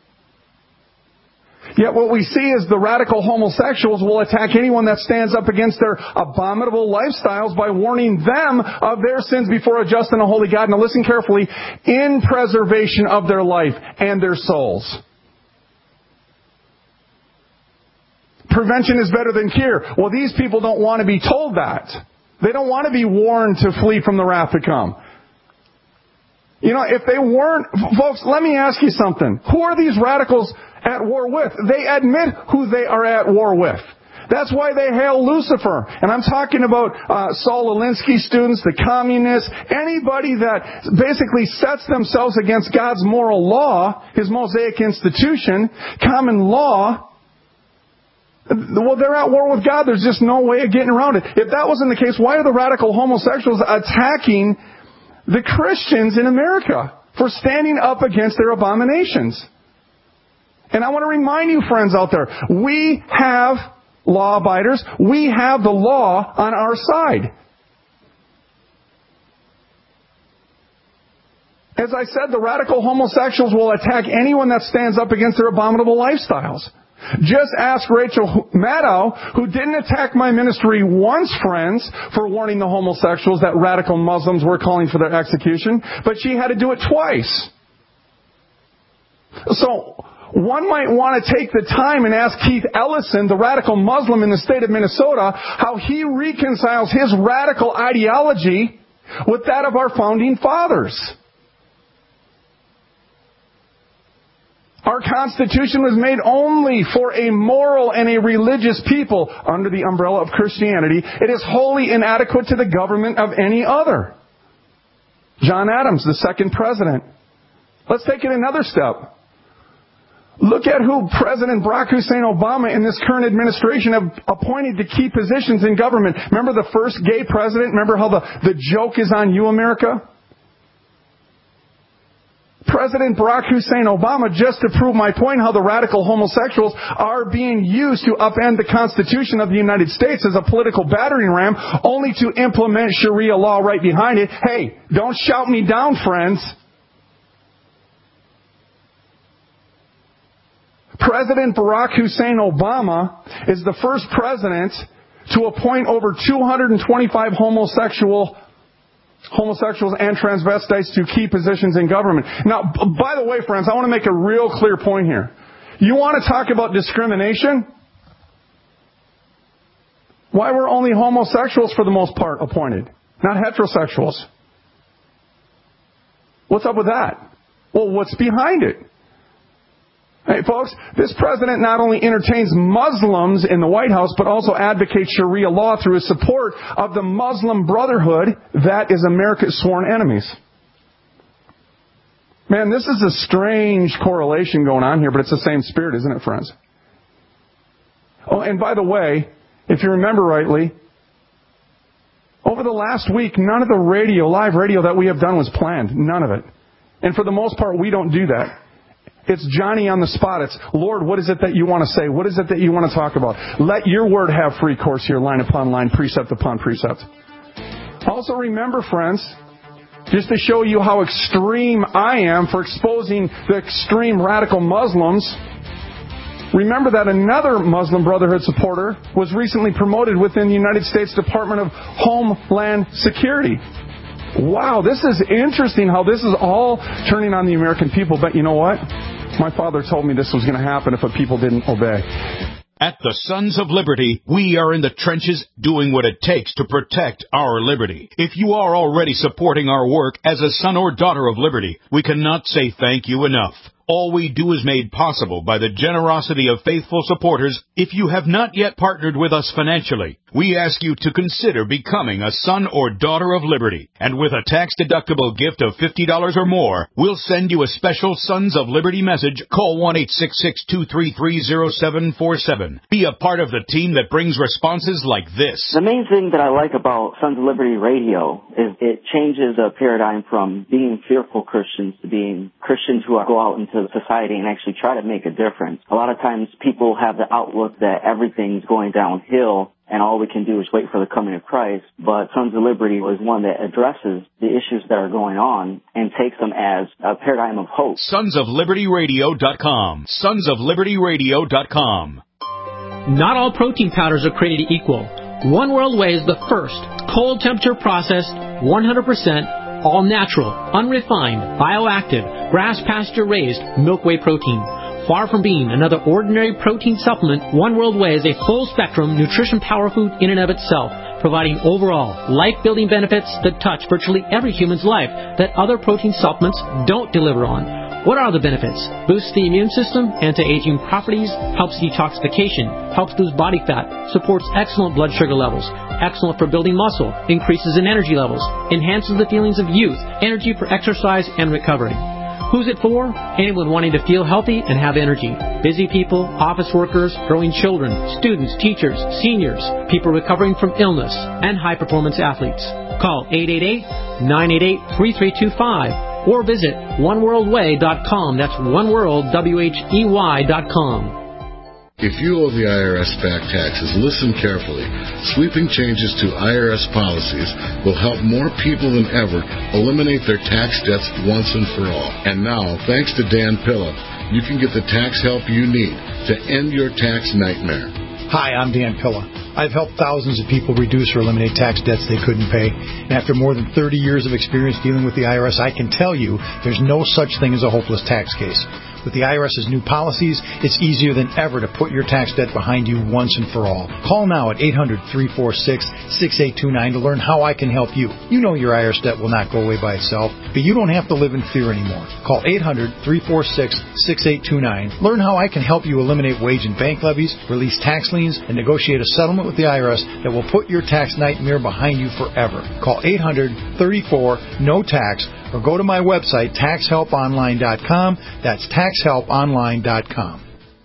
Yet what we see is the radical homosexuals will attack anyone that stands up against their abominable lifestyles by warning them of their sins before a just and a holy God. Now listen carefully, in preservation of their life and their souls. Prevention is better than cure. Well, these people don't want to be told that. They don't want to be warned to flee from the wrath to come. You know, if they weren't, folks, let me ask you something. Who are these radicals at war with? They admit who they are at war with. That's why they hail Lucifer. And I'm talking about uh, Saul Alinsky students, the communists, anybody that basically sets themselves against God's moral law, His Mosaic institution, common law. Well, they're at war with God. There's just no way of getting around it. If that wasn't the case, why are the radical homosexuals attacking the Christians in America for standing up against their abominations? And I want to remind you, friends out there, we have law-abiders. We have the law on our side. As I said, the radical homosexuals will attack anyone that stands up against their abominable lifestyles. Just ask Rachel Maddow, who didn't attack my ministry once, friends, for warning the homosexuals that radical Muslims were calling for their execution, but she had to do it twice. So, one might want to take the time and ask Keith Ellison, the radical Muslim in the state of Minnesota, how he reconciles his radical ideology with that of our founding fathers. Our Constitution was made only for a moral and a religious people under the umbrella of Christianity. It is wholly inadequate to the government of any other. John Adams, the second president. Let's take it another step. Look at who President Barack Hussein Obama and this current administration have appointed to key positions in government. Remember the first gay president? Remember how the, the joke is on you, America? President Barack Hussein Obama, just to prove my point, how the radical homosexuals are being used to upend the Constitution of the United States as a political battering ram, only to implement Sharia law right behind it. Hey, don't shout me down, friends. President Barack Hussein Obama is the first president to appoint over two hundred twenty-five homosexual homosexuals and transvestites to key positions in government. Now, by the way, friends, I want to make a real clear point here. You want to talk about discrimination? Why were only homosexuals, for the most part, appointed, not heterosexuals? What's up with that? Well, what's behind it? Hey, folks, this president not only entertains Muslims in the White House, but also advocates Sharia law through his support of the Muslim Brotherhood that is America's sworn enemies. Man, this is a strange correlation going on here, but it's the same spirit, isn't it, friends? Oh, and by the way, if you remember rightly, over the last week, none of the radio, live radio that we have done was planned. None of it. And for the most part, we don't do that. It's Johnny on the spot. It's, Lord, what is it that you want to say? What is it that you want to talk about? Let your word have free course here, line upon line, precept upon precept. Also remember, friends, just to show you how extreme I am for exposing the extreme radical Muslims, remember that another Muslim Brotherhood supporter was recently promoted within the United States Department of Homeland Security. Wow, this is interesting how this is all turning on the American people. But you know what? My father told me this was going to happen if a people didn't obey. At the Sons of Liberty, we are in the trenches doing what it takes to protect our liberty. If you are already supporting our work as a son or daughter of liberty, we cannot say thank you enough. All we do is made possible by the generosity of faithful supporters. If you have not yet partnered with us financially, We ask you to consider becoming a son or daughter of Liberty. And with a tax-deductible gift of fifty dollars or more, we'll send you a special Sons of Liberty message. Call one eight six six, two three three, zero seven four seven. Be a part of the team that brings responses like this. The main thing that I like about Sons of Liberty Radio is it changes a paradigm from being fearful Christians to being Christians who go out into society and actually try to make a difference. A lot of times people have the outlook that everything's going downhill and all we can do is wait for the coming of Christ. But Sons of Liberty is one that addresses the issues that are going on and takes them as a paradigm of hope. sons of liberty radio dot com. sons of liberty radio dot com. Not all protein powders are created equal. One World Whey is the first cold temperature processed, one hundred percent all natural, unrefined, bioactive, grass pasture raised milk whey protein. Far from being another ordinary protein supplement, One World Whey is a full-spectrum nutrition power food in and of itself, providing overall life-building benefits that touch virtually every human's life that other protein supplements don't deliver on. What are the benefits? Boosts the immune system, anti-aging properties, helps detoxification, helps lose body fat, supports excellent blood sugar levels, excellent for building muscle, increases in energy levels, enhances the feelings of youth, energy for exercise and recovery. Who's it for? Anyone wanting to feel healthy and have energy. Busy people, office workers, growing children, students, teachers, seniors, people recovering from illness, and high-performance athletes. Call eight eight eight, nine eight eight, three three two five or visit one world way dot com. That's oneworld, W H E Y dot com. If you owe the I R S back taxes, listen carefully. Sweeping changes to I R S policies will help more people than ever eliminate their tax debts once and for all. And now, thanks to Dan Pilla, you can get the tax help you need to end your tax nightmare. Hi, I'm Dan Pilla. I've helped thousands of people reduce or eliminate tax debts they couldn't pay. And after more than thirty years of experience dealing with the I R S, I can tell you there's no such thing as a hopeless tax case. With the I R S's new policies, it's easier than ever to put your tax debt behind you once and for all. Call now at eight hundred, three four six, six eight two nine to learn how I can help you. You know your I R S debt will not go away by itself, but you don't have to live in fear anymore. Call eight hundred, three four six, six eight two nine. Learn how I can help you eliminate wage and bank levies, release tax liens, and negotiate a settlement with the I R S that will put your tax nightmare behind you forever. Call eight hundred, thirty-four, no tax or go to my website, tax help online dot com. That's tax help online dot com.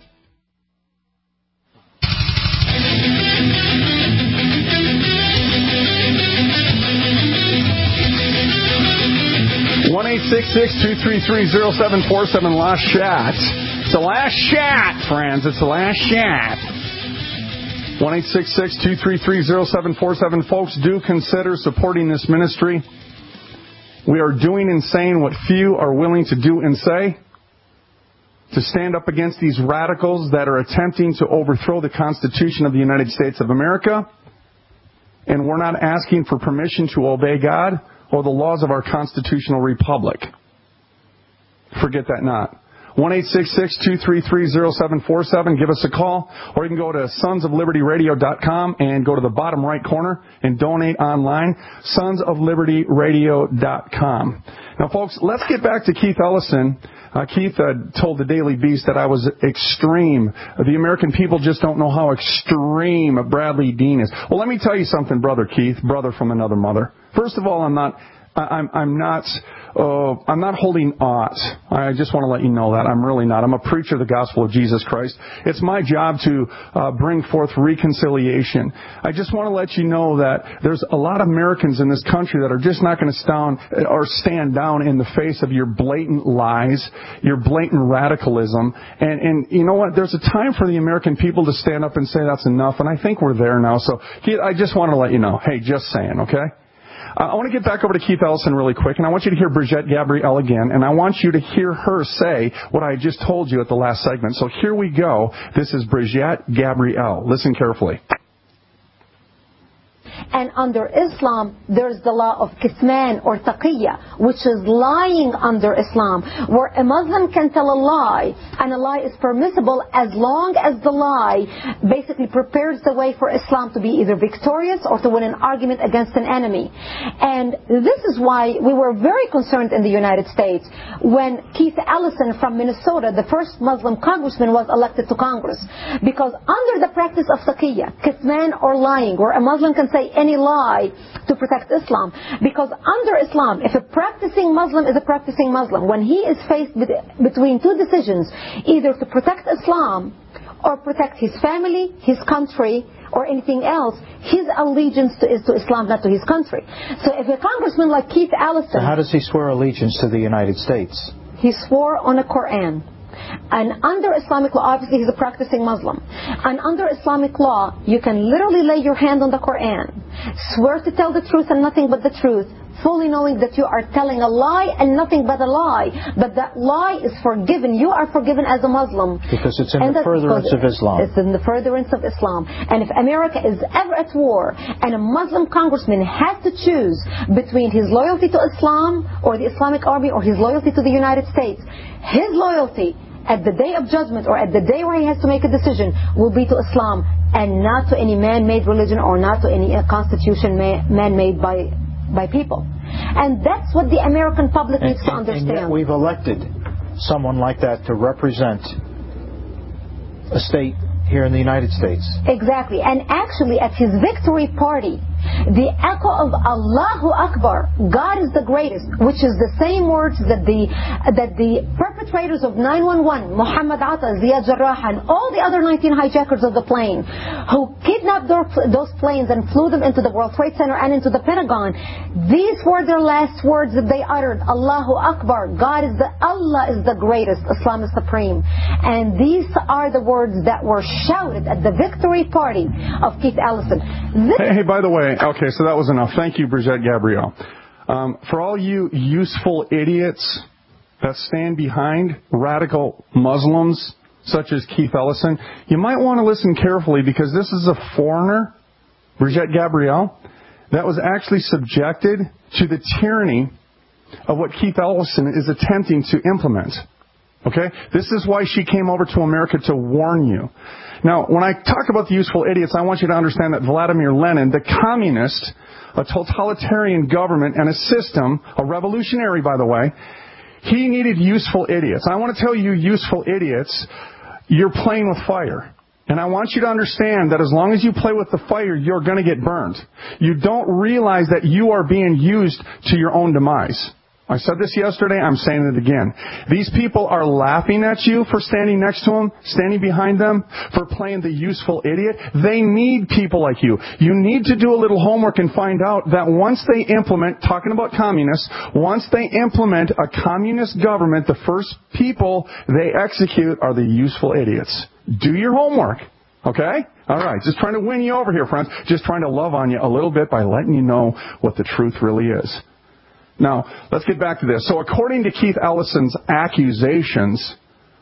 one eight six six, two three three, zero seven four seven, last chat. It's the last chat, friends. It's the last chat. one eight six six, two three three, zero seven four seven. Folks, do consider supporting this ministry. We are doing and saying what few are willing to do and say, to stand up against these radicals that are attempting to overthrow the Constitution of the United States of America. And we're not asking for permission to obey God or the laws of our constitutional republic. Forget that not. one eight six six, two three three, zero seven four seven. Give us a call. Or you can go to sons of liberty radio dot com and go to the bottom right corner and donate online. sons of liberty radio dot com. Now, folks, let's get back to Keith Ellison. Uh, Keith uh, told the Daily Beast that I was extreme. The American people just don't know how extreme Bradley Dean is. Well, let me tell you something, Brother Keith, brother from another mother. First of all, I'm not... I'm, I'm not, uh, I'm not holding aught. I just want to let you know that. I'm really not. I'm a preacher of the gospel of Jesus Christ. It's my job to uh, bring forth reconciliation. I just want to let you know that there's a lot of Americans in this country that are just not going to stand or stand down in the face of your blatant lies, your blatant radicalism. And, and you know what? There's a time for the American people to stand up and say that's enough. And I think we're there now. So I just want to let you know. Hey, just saying, okay? Uh, I want to get back over to Keith Ellison really quick, and I want you to hear Brigitte Gabrielle again, and I want you to hear her say what I just told you at the last segment. So here we go. This is Brigitte Gabrielle. Listen carefully. And under Islam, there's the law of kitman or taqiyya, which is lying under Islam, where a Muslim can tell a lie, and a lie is permissible as long as the lie basically prepares the way for Islam to be either victorious or to win an argument against an enemy. And this is why we were very concerned in the United States when Keith Ellison from Minnesota, the first Muslim congressman, was elected to Congress. Because under the practice of taqiyya, kitman or lying, where a Muslim can say any lie to protect Islam, because under Islam, if a practicing Muslim is a practicing Muslim, when he is faced with, between two decisions, either to protect Islam or protect his family, his country, or anything else, his allegiance to, is to Islam, not to his country. So if a congressman like Keith Ellison... So how does he swear allegiance to the United States? He swore on a Quran. And under Islamic law, obviously he's a practicing Muslim. And under Islamic law, you can literally lay your hand on the Quran, swear to tell the truth and nothing but the truth, fully knowing that you are telling a lie and nothing but a lie. But that lie is forgiven. You are forgiven as a Muslim. Because it's in and the furtherance of Islam. It's in the furtherance of Islam. And if America is ever at war and a Muslim congressman has to choose between his loyalty to Islam or the Islamic Army or his loyalty to the United States, his loyalty at the day of judgment or at the day where he has to make a decision will be to Islam and not to any man-made religion or not to any constitution man-made by by people. And that's what the American public and, needs to and, understand. And yet we've elected someone like that to represent a state here in the United States. Exactly. And actually at his victory party, the echo of Allahu Akbar, God is the greatest, which is the same words that the that the perpetrators of nine one one, Muhammad Atta, Ziad Jarrah, and all the other nineteen hijackers of the plane, who kidnapped those planes and flew them into the World Trade Center and into the Pentagon, these were their last words that they uttered. Allahu Akbar, God is the, Allah is the greatest, Islam is supreme. And these are the words that were shouted at the victory party of Keith Ellison. This hey, hey, by the way, okay, so that was enough. Thank you, Brigitte Gabriel. Um, for all you useful idiots that stand behind radical Muslims such as Keith Ellison, you might want to listen carefully because this is a foreigner, Brigitte Gabriel, that was actually subjected to the tyranny of what Keith Ellison is attempting to implement. Okay? This is why she came over to America to warn you. Now, when I talk about the useful idiots, I want you to understand that Vladimir Lenin, the communist, a totalitarian government and a system, a revolutionary, by the way, he needed useful idiots. I want to tell you, useful idiots, you're playing with fire. And I want you to understand that as long as you play with the fire, you're going to get burned. You don't realize that you are being used to your own demise. I said this yesterday, I'm saying it again. These people are laughing at you for standing next to them, standing behind them, for playing the useful idiot. They need people like you. You need to do a little homework and find out that once they implement, talking about communists, once they implement a communist government, the first people they execute are the useful idiots. Do your homework. Okay? All right. Just trying to win you over here, friends. Just trying to love on you a little bit by letting you know what the truth really is. Now, let's get back to this. So according to Keith Ellison's accusations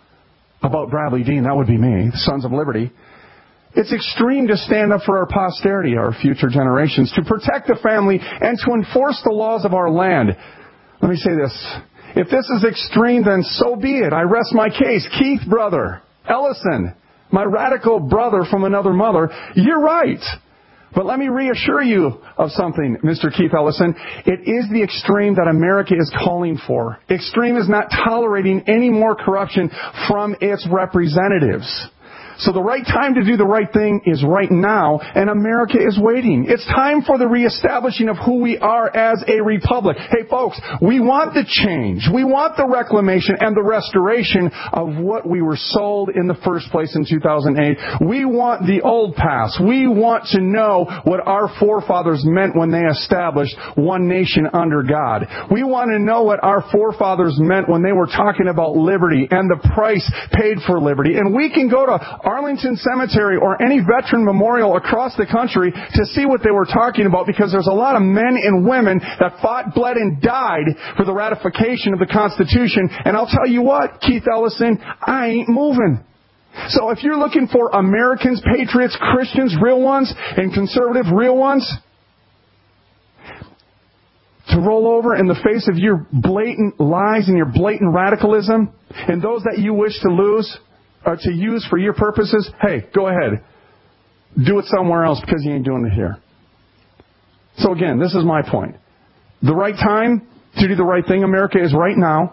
about Bradley Dean, that would be me, the Sons of Liberty, it's extreme to stand up for our posterity, our future generations, to protect the family and to enforce the laws of our land. Let me say this. If this is extreme, then so be it. I rest my case. Keith, brother, Ellison, my radical brother from another mother, you're right. But let me reassure you of something, Mister Keith Ellison. It is the extreme that America is calling for. Extreme is not tolerating any more corruption from its representatives. So the right time to do the right thing is right now, and America is waiting. It's time for the reestablishing of who we are as a republic. Hey, folks, we want the change. We want the reclamation and the restoration of what we were sold in the first place in two thousand eight. We want the old past. We want to know what our forefathers meant when they established one nation under God. We want to know what our forefathers meant when they were talking about liberty and the price paid for liberty. And we can go to Arlington Cemetery or any veteran memorial across the country to see what they were talking about, because there's a lot of men and women that fought, bled, and died for the ratification of the Constitution. And I'll tell you what, Keith Ellison, I ain't moving. So if you're looking for Americans, patriots, Christians, real ones, and conservative, real ones, to roll over in the face of your blatant lies and your blatant radicalism, and those that you wish to lose or to use for your purposes, hey, go ahead. Do it somewhere else because you ain't doing it here. So again, this is my point. The right time to do the right thing, America, is right now.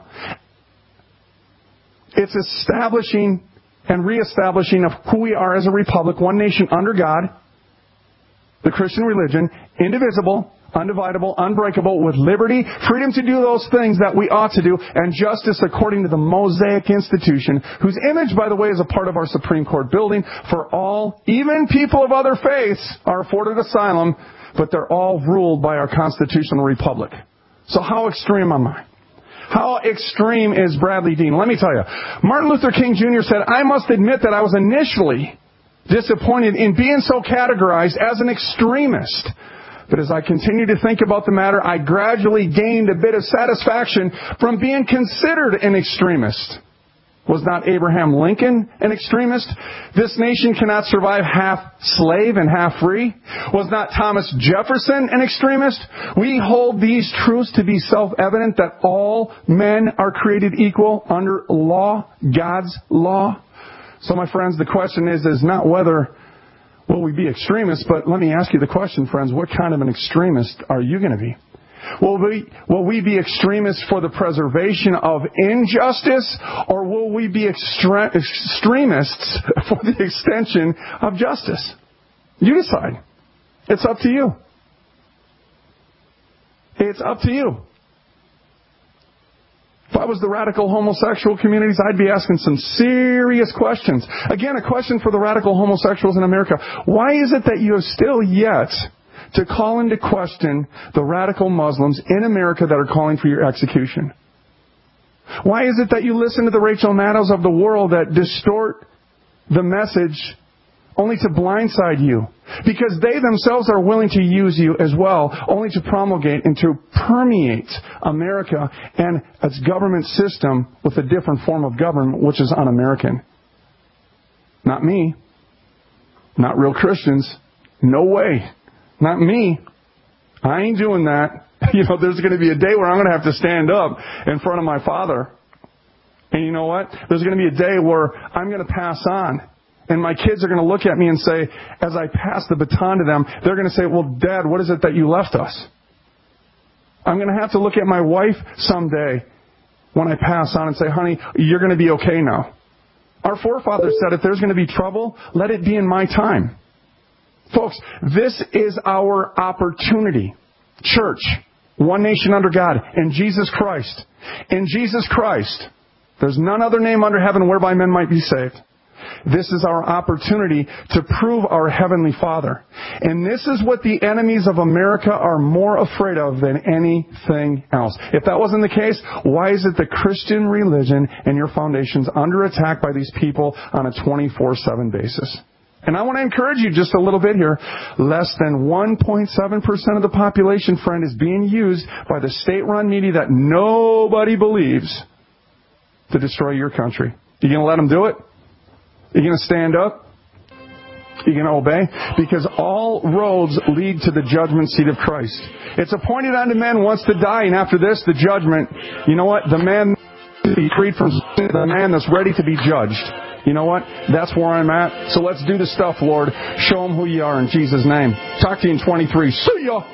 It's establishing and reestablishing of who we are as a republic, one nation under God, the Christian religion, indivisible, undividable, unbreakable, with liberty, freedom to do those things that we ought to do, and justice according to the Mosaic institution, whose image, by the way, is a part of our Supreme Court building, for all, even people of other faiths, are afforded asylum, but they're all ruled by our constitutional republic. So how extreme am I? How extreme is Bradley Dean? Let me tell you. Martin Luther King Junior said, I must admit that I was initially disappointed in being so categorized as an extremist. But as I continued to think about the matter, I gradually gained a bit of satisfaction from being considered an extremist. Was not Abraham Lincoln an extremist? This nation cannot survive half slave and half free. Was not Thomas Jefferson an extremist? We hold these truths to be self-evident, that all men are created equal under law, God's law. So my friends, the question is, is not whether will we be extremists, but let me ask you the question, friends, what kind of an extremist are you going to be? Will we, will we be extremists for the preservation of injustice, or will we be extre- extremists for the extension of justice? You decide. It's up to you. It's up to you. If I was the radical homosexual communities, I'd be asking some serious questions. Again, a question for the radical homosexuals in America. Why is it that you have still yet to call into question the radical Muslims in America that are calling for your execution? Why is it that you listen to the Rachel Maddows of the world that distort the message only to blindside you? Because they themselves are willing to use you as well, only to promulgate and to permeate America and its government system with a different form of government, which is un-American. Not me. Not real Christians. No way. Not me. I ain't doing that. You know, there's going to be a day where I'm going to have to stand up in front of my Father. And you know what? There's going to be a day where I'm going to pass on. And my kids are going to look at me and say, as I pass the baton to them, they're going to say, well, Dad, what is it that you left us? I'm going to have to look at my wife someday when I pass on and say, honey, you're going to be okay now. Our forefathers said, if there's going to be trouble, let it be in my time. Folks, this is our opportunity. Church, one nation under God, in Jesus Christ. In Jesus Christ. There's none other name under heaven whereby men might be saved. This is our opportunity to prove our Heavenly Father. And this is what the enemies of America are more afraid of than anything else. If that wasn't the case, why is it the Christian religion and your foundation's under attack by these people on a twenty-four seven basis? And I want to encourage you just a little bit here. Less than one point seven percent of the population, friend, is being used by the state-run media that nobody believes to destroy your country. You going to let them do it? Are you going to stand up? Are you going to obey? Because all roads lead to the judgment seat of Christ. It's appointed unto men once to die, and after this, the judgment. You know what? The man to be freed from sin, the man that's ready to be judged. You know what? That's where I'm at. So let's do the stuff, Lord. Show them who you are in Jesus' name. Talk to you in twenty-three. See ya!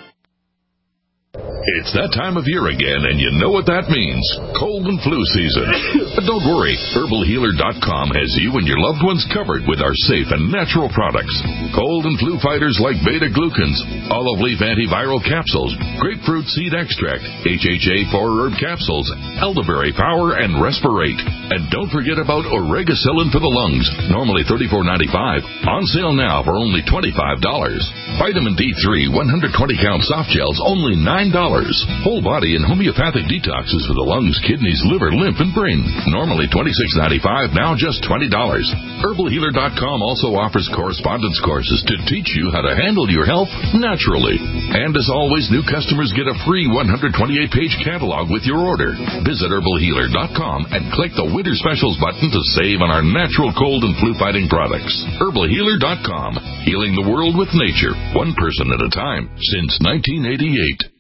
It's that time of year again, and you know what that means. Cold and flu season. But don't worry. Herbal Healer dot com has you and your loved ones covered with our safe and natural products. Cold and flu fighters like beta-glucans, olive leaf antiviral capsules, grapefruit seed extract, H H A four herb capsules, elderberry power, and Respirate. And don't forget about Oregacillin for the lungs, normally thirty-four ninety-five, on sale now for only twenty-five dollars. Vitamin D three one hundred twenty count soft gels, only nine dollars. Whole body and homeopathic detoxes for the lungs, kidneys, liver, lymph, and brain. Normally twenty-six ninety-five, now just twenty dollars. Herbal Healer dot com also offers correspondence courses to teach you how to handle your health naturally. And as always, new customers get a free one hundred twenty-eight page catalog with your order. Visit Herbal Healer dot com and click the Winter Specials button to save on our natural cold and flu fighting products. Herbal Healer dot com, healing the world with nature, one person at a time, since nineteen eighty-eight.